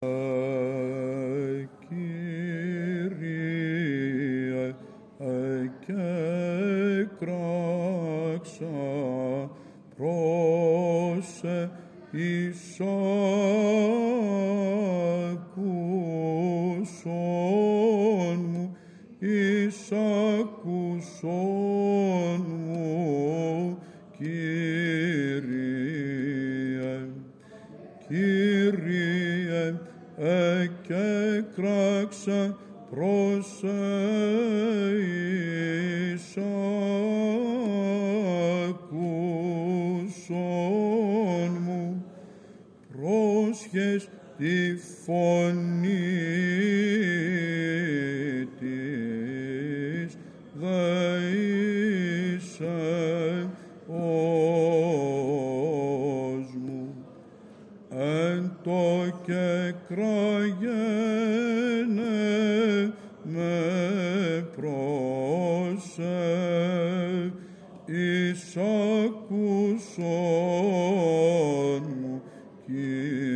Κύριε, εκέκραξα πρόσε εισάκουσον μου, εισάκουσον μου, Κύριε. Κύριε, εκέκραξα πρόσε εισάκουσον μου, πρόσχες τη φωνή της δεήσεώς μου, εν το κεκραγένε με πρόσε εισάκουσον μου, Κύριε.